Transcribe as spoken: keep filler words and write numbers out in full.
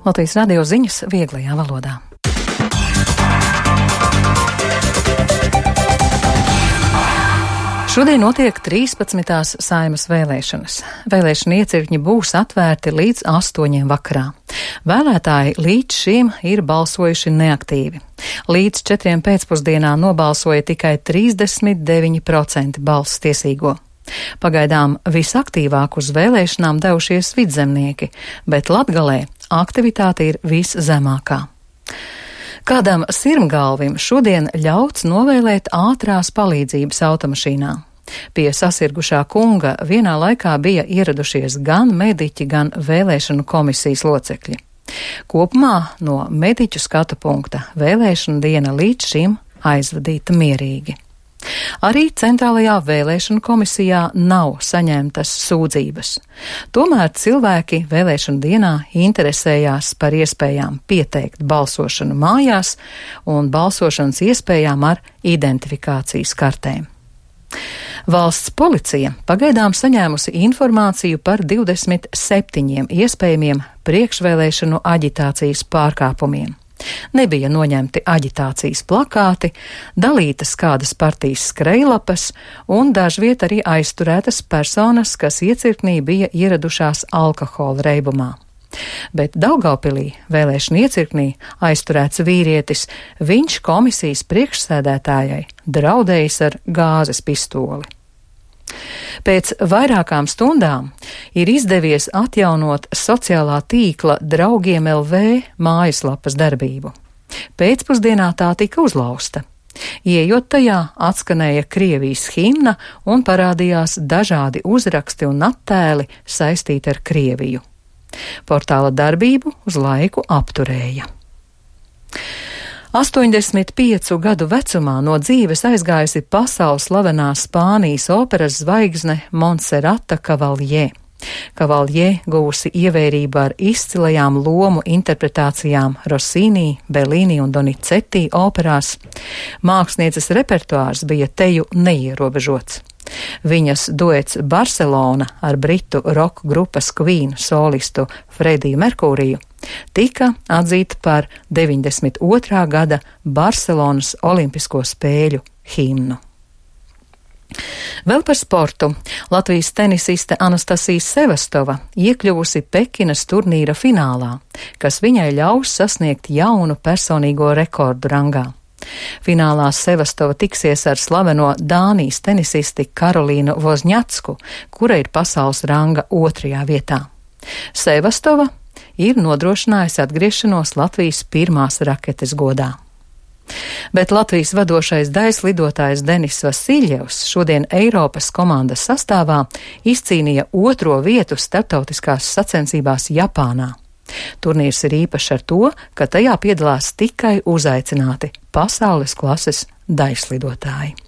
Latvijas radio ziņas vieglajā valodā. Šodien notiek trīspadsmitās Saeimas vēlēšanas. Vēlēšana iecirkņi būs atvērti līdz astoņiem vakarā. Vēlētāji līdz šim ir balsojuši neaktīvi. Līdz četriem pēcpusdienā nobalsoja tikai trīsdesmit deviņi procenti balss tiesīgo. Pagaidām visaktīvāk uz vēlēšanām devušies vidzemnieki, bet Latgalē aktivitāte ir viszemākā. Kādam sirmgalvim šodien ļauts novēlēt ātrās palīdzības automašīnā. Pie sasirgušā kunga vienā laikā bija ieradušies gan mediķi, gan vēlēšanu komisijas locekļi. Kopumā no mediķu skatu punkta vēlēšana diena līdz šim aizvadīta mierīgi. Arī Centrālajā vēlēšanu komisijā nav saņemtas sūdzības. Tomēr cilvēki vēlēšanu dienā interesējās par iespējām pieteikt balsošanu mājās un balsošanas iespējām ar identifikācijas kartēm. Valsts policija pagaidām saņēmusi informāciju par divdesmit septiņiem iespējamiem priekšvēlēšanu aģitācijas pārkāpumiem. Nebija noņemti aģitācijas plakāti, dalītas kādas partijas skrejlapas un dažviet arī aizturētas personas, kas iecirknī bija ieradušās alkohola reibumā. Bet Daugavpilī vēlēšana iecirknī aizturēts vīrietis, viņš komisijas priekšsēdētājai draudējis ar gāzes pistoli. Pēc vairākām stundām ir izdevies atjaunot sociālā tīkla Draugiem L V mājaslapas darbību. Pēcpusdienā tā tika uzlausta. Ieejot tajā, atskanēja Krievijas himna un parādījās dažādi uzraksti un attēli saistīti ar Krieviju. Portāla darbību uz laiku apturēja. astoņdesmit piecu gadu vecumā no dzīves aizgājusi pasaules slavenā Spānijas operas zvaigzne Montserrata Cavallé. Cavallé guvusi ievērību ar izcilajām lomu interpretācijām Rossini, Bellini un Donizetti operās. Mākslinieces repertuārs bija teju neierobežots. Viņas duets Barcelona ar britu roka grupas Queen solistu Frediju Merkūriju tika atzīta par deviņdesmit otrā gada Barcelonas olimpisko spēļu himnu. Vēl par sportu. Latvijas tenisiste Anastasija Sevastova iekļuvusi Pekinas turnīra finālā, kas viņai ļaus sasniegt jaunu personīgo rekordu rangā. Finālā Sevastova tiksies ar slaveno Dānijas tenisisti Karolīnu Vozņacku, kura ir pasaules ranga otrajā vietā. Sevastova ir nodrošinājusi atgriešanos Latvijas pirmās raketes godā. Bet Latvijas vadošais daislidotājs Denis Vasiljevs šodien Eiropas komandas sastāvā izcīnīja otro vietu starptautiskās sacensībās Japānā. Turnīrs ir īpašs ar to, ka tajā piedalās tikai uzaicināti pasaules klases daislidotāji.